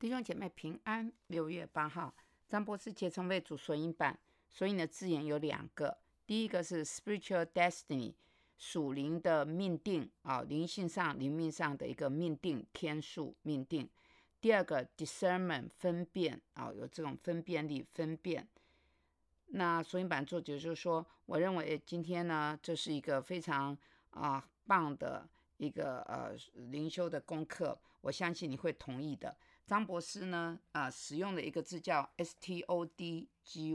弟兄姐妹平安。6月8号，张博士结成为主索引版，索引的字眼有2个，第一个是 spiritual destiny， 属灵的命定，灵性上灵命上的一个命定，天数命定。第二个 discernment， 分辨，有这种分辨力，分辨。那索引版作者就说，我认为今天呢，这是一个非常棒的一个灵修的功课，我相信你会同意的。张博士呢使用的一个字叫 STODGY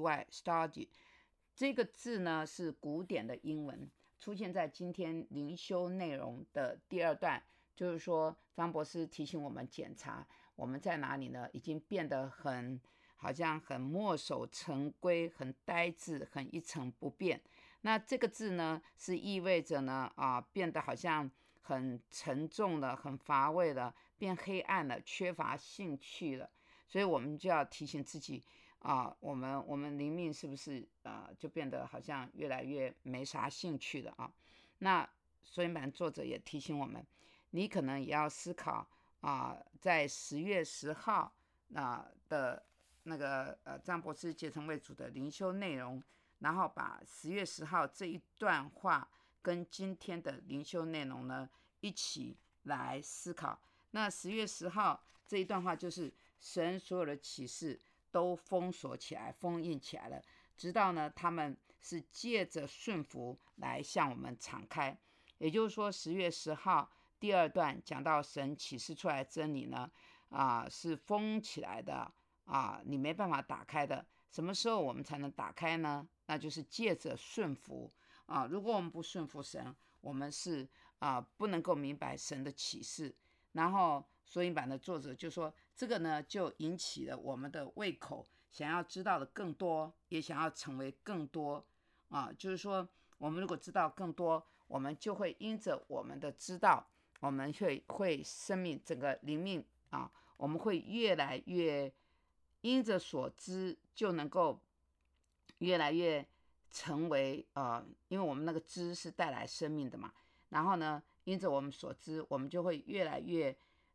study， 这个字呢是古典的英文，出现在今天灵修内容的第2段，就是说张博士提醒我们检查我们在哪里呢，已经变得好像很墨守成规，很呆滞，很一成不变。那这个字呢是意味着呢变得好像很沉重了，很乏味了，变黑暗了，缺乏兴趣了。所以我们就要提醒自己我们灵命是不是就变得好像越来越没啥兴趣了那索引版作者也提醒我们，你可能也要思考在10月10号的那个张博士结成为主的灵修内容，然后把10月10号这一段话跟今天的灵修内容呢一起来思考。那10月10号这一段话就是神所有的启示都封锁起来，封印起来了，直到呢他们是借着顺服来向我们敞开。也就是说10月10号第2段讲到神启示出来的真理呢是封起来的你没办法打开的。什么时候我们才能打开呢？那就是借着顺服如果我们不顺服神，我们是不能够明白神的启示。然后索引版的作者就说，这个呢就引起了我们的胃口，想要知道的更多，也想要成为更多就是说我们如果知道更多，我们就会因着我们的知道，我们会生命整个灵命我们会越来越因着所知，就能够越来越成为因为我们那个知是带来生命的嘛。然后呢，因着我们所知，我们就会越来越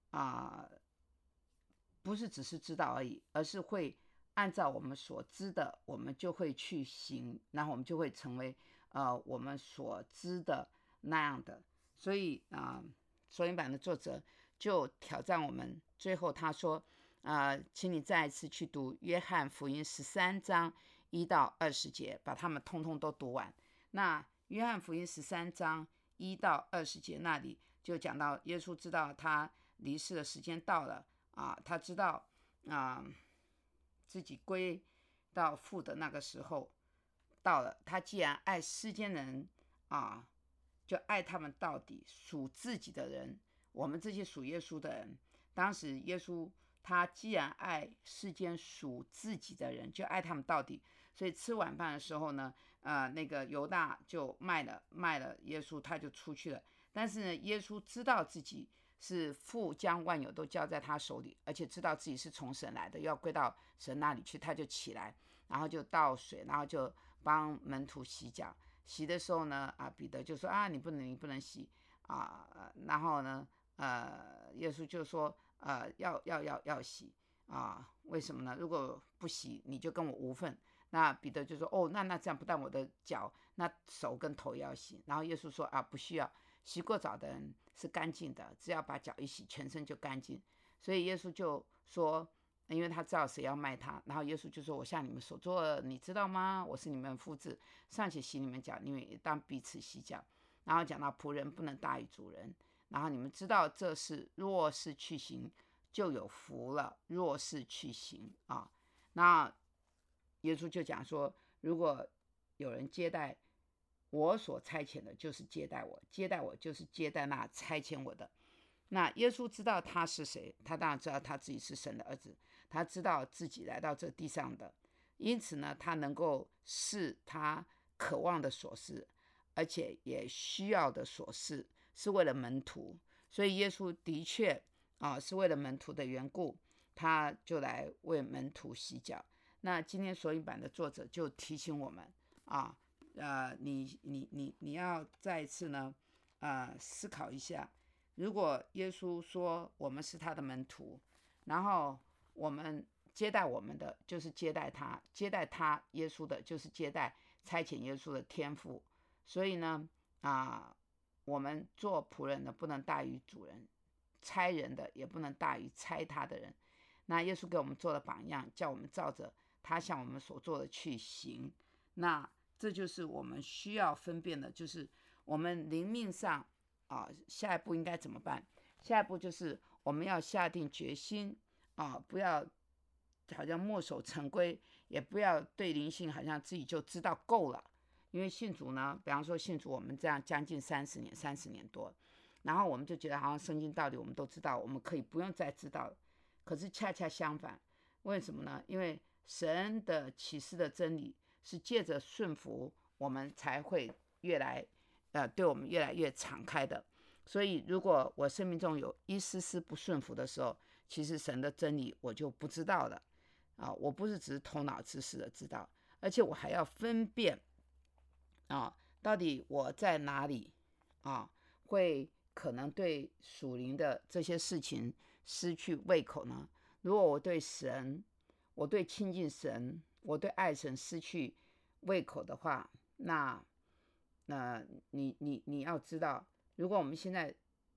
不是只是知道而已，而是会按照我们所知的，我们就会去行，然后我们就会成为我们所知的那样的。所以索引版的作者就挑战我们，最后他说请你再一次去读约翰福音13章1到20节，把它们通通都读完。那约翰福音13章1到20节那里就讲到，耶稣知道他离世的时间到了他知道自己归到父的那个时候到了。他既然爱世间人就爱他们到底。属自己的人，我们这些属耶稣的人，当时耶稣他既然爱世间属自己的人，就爱他们到底。所以吃晚饭的时候呢那个犹大就卖了耶稣，他就出去了。但是呢，耶稣知道自己是父将万有都交在他手里，而且知道自己是从神来的，要归到神那里去，他就起来，然后就倒水，然后就帮门徒洗脚。洗的时候呢彼得就说你不能洗然后呢耶稣就说要洗为什么呢？如果不洗，你就跟我无份。那彼得就说那这样不但我的脚，那手跟头也要洗。然后耶稣说不需要，洗过澡的人是干净的，只要把脚一洗，全身就干净。所以耶稣就说，因为他知道谁要卖他，然后耶稣就说，我向你们所做你知道吗？我是你们父子，尚且洗你们脚，你们也当彼此洗脚。然后讲到仆人不能大于主人，然后你们知道这事若是去行，就有福了。若是去行那耶稣就讲说，如果有人接待我所差遣的，就是接待我，接待我就是接待那差遣我的。那耶稣知道他是谁，他当然知道他自己是神的儿子，他知道自己来到这地上的，因此呢，他能够是他渴望的所事，而且也需要的所事，是为了门徒。所以耶稣的确是为了门徒的缘故，他就来为门徒洗脚。那今天索引版的作者就提醒我们你要再一次呢思考一下，如果耶稣说我们是他的门徒，然后我们接待我们的就是接待他，接待他耶稣的就是接待差遣耶稣的天父。所以呢，我们做仆人的不能大于主人，差人的也不能大于差他的人。那耶稣给我们做的榜样，叫我们照着他向我们所做的去行。那这就是我们需要分辨的，就是我们灵命上下一步应该怎么办？下一步就是我们要下定决心不要好像墨守成规，也不要对灵性好像自己就知道够了。因为信主呢，比方说信主我们这样将近30年多，然后我们就觉得好像圣经道理我们都知道，我们可以不用再知道了。可是恰恰相反，为什么呢？因为神的启示的真理是借着顺服，我们才会对我们越来越敞开的。所以如果我生命中有一丝丝不顺服的时候，其实神的真理我就不知道了我不是只是头脑知识的知道，而且我还要分辨到底我在哪里会可能对属灵的这些事情失去胃口呢？如果我对神，我对亲近神，我对爱神失去胃口的话，那你要知道，如果我们现在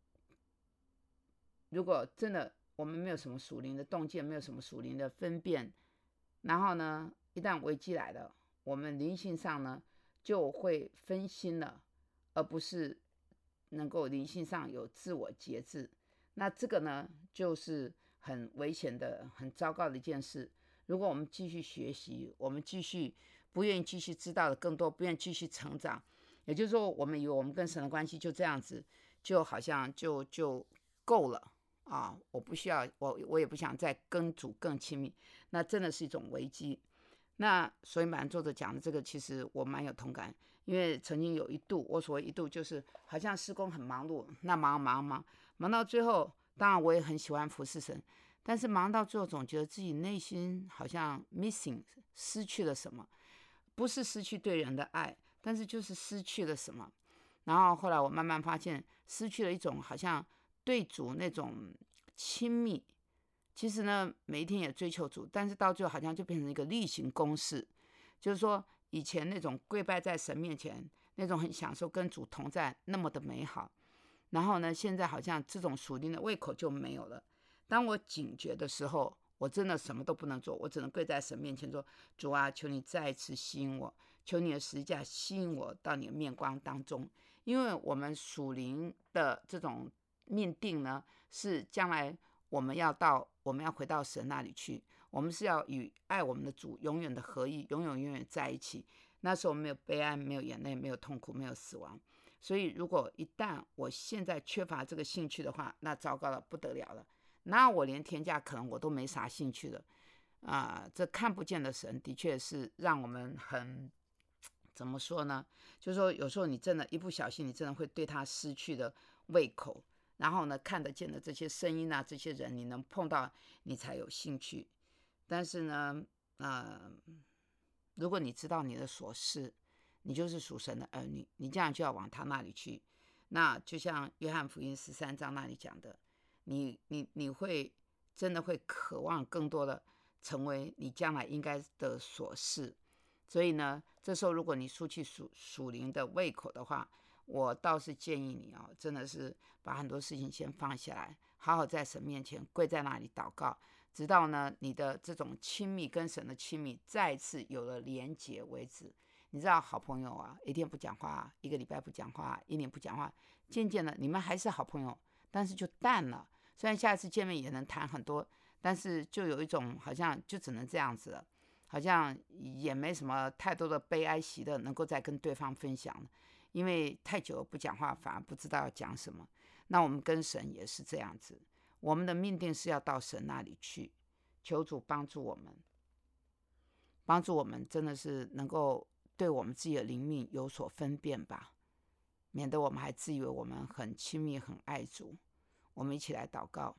如果真的我们没有什么属灵的洞见，没有什么属灵的分辨，然后呢，一旦危机来了，我们灵性上呢就会分心了，而不是能够灵性上有自我节制。那这个呢，就是很危险的、很糟糕的一件事。如果我们继续学习，我们不愿意继续知道的更多，不愿意继续成长，也就是说，我们以为我们跟神的关系就这样子，就好像就够了我不需要，我也不想再跟主更亲密，那真的是一种危机。那所以满作者讲的这个，其实我蛮有同感，因为曾经有一度，我所谓一度就是好像施工很忙碌，那忙到最后，当然我也很喜欢服侍神，但是忙到最后总觉得自己内心好像 missing 失去了什么，不是失去对人的爱，但是就是失去了什么。然后后来我慢慢发现，失去了一种好像对主那种亲密。其实呢，每一天也追求主，但是到最后好像就变成一个例行公事。就是说，以前那种跪拜在神面前，那种很享受跟主同在那么的美好，然后呢，现在好像这种属灵的胃口就没有了。当我警觉的时候，我真的什么都不能做，我只能跪在神面前说：主啊，求你再一次吸引我，求你的十字架吸引我到你的面光当中。因为我们属灵的这种命定呢，是将来我们要回到神那里去，我们是要与爱我们的主永远的合一，永远在一起。那时候没有悲哀，没有眼泪，没有痛苦，没有死亡。所以如果一旦我现在缺乏这个兴趣的话，那糟糕了，不得了了。那我连天价可能我都没啥兴趣了这看不见的神的确是让我们很怎么说呢？就是说有时候你真的一不小心，你真的会对他失去了胃口。然后呢，看得见的这些声音这些人你能碰到，你才有兴趣。但是呢，如果你知道你的所是，你就是属神的儿女，你这样就要往他那里去。那就像约翰福音13章那里讲的，你会真的会渴望更多的成为你将来应该的所是。所以呢，这时候如果你失去属灵的胃口的话，我倒是建议你真的是把很多事情先放下来，好好在神面前跪在那里祷告，直到呢你的这种亲密跟神的亲密再次有了连结为止。你知道好朋友一天不讲话，一个礼拜不讲话，一年不讲话，渐渐的你们还是好朋友，但是就淡了。虽然下一次见面也能谈很多，但是就有一种好像就只能这样子了，好像也没什么太多的悲哀喜乐能够再跟对方分享了，因为太久了不讲话，反而不知道要讲什么。那我们跟神也是这样子，我们的命定是要到神那里去，求主帮助我们真的是能够对我们自己的灵命有所分辨吧，免得我们还自以为我们很亲密很爱主。我们一起来祷告。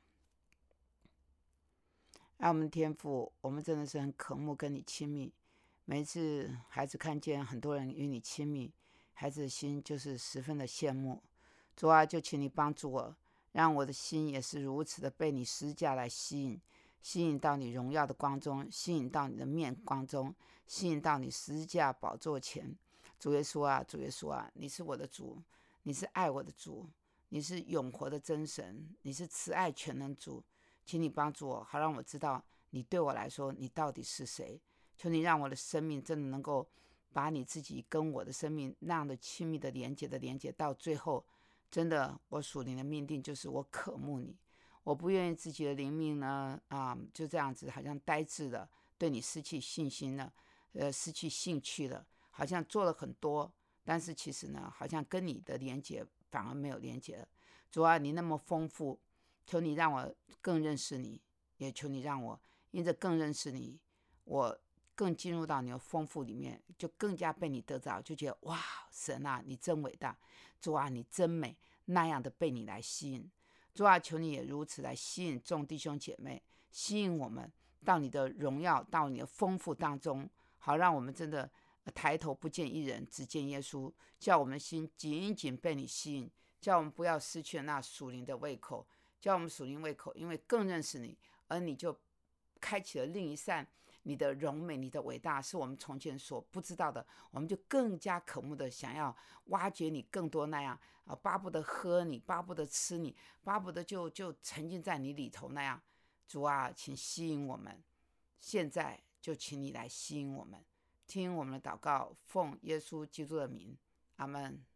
我们天父，我们真的是很渴慕跟你亲密。每一次孩子看见很多人与你亲密，孩子的心就是十分的羡慕。主啊，就请你帮助我，让我的心也是如此的被你十字架来吸引， 吸引到你荣耀的光中，吸引到你的面光中，吸引到你十字架宝座前。主耶稣啊，主耶稣啊，你是我的主，你是爱我的主，你是永活的真神，你是慈爱全能主，请你帮助我，好让我知道你对我来说你到底是谁。求你让我的生命真的能够把你自己跟我的生命那样的亲密的连接到最后，真的我属灵的命定就是我渴慕你，我不愿意自己的灵命呢就这样子好像呆滞了，对你失去信心了，失去兴趣了，好像做了很多，但是其实呢好像跟你的连接反而没有连接了。主啊，你那么丰富，求你让我更认识你，也求你让我因着更认识你，我更进入到你的丰富里面，就更加被你得着，就觉得哇，神啊，你真伟大，主啊，你真美，那样的被你来吸引。主啊，求你也如此来吸引众弟兄姐妹，吸引我们到你的荣耀，到你的丰富当中，好让我们真的抬头不见一人，只见耶稣，叫我们的心紧紧被你吸引，叫我们不要失去那属灵的胃口，叫我们属灵胃口，因为更认识你，而你就开启了另一扇你的荣美，你的伟大是我们从前所不知道的，我们就更加渴慕的想要挖掘你更多那样巴不得喝你，巴不得吃你，巴不得就沉浸在你里头那样。主啊，请吸引我们，现在就请你来吸引我们，听我们的祷告，奉耶稣基督的名，阿们。